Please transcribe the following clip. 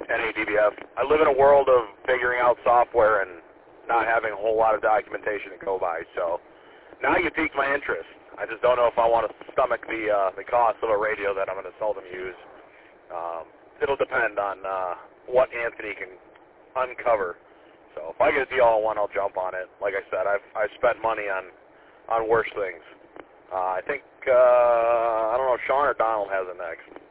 NADBF. I live in a world of figuring out software and not having a whole lot of documentation to go by. So now you piqued my interest. I just don't know if I want to stomach the cost of a radio that I'm going to seldom use. It'll depend on what Anthony can uncover. So if I get a deal on one, I'll jump on it. Like I said, I've spent money on worse things. I think, I don't know, Sean or Donald has it next.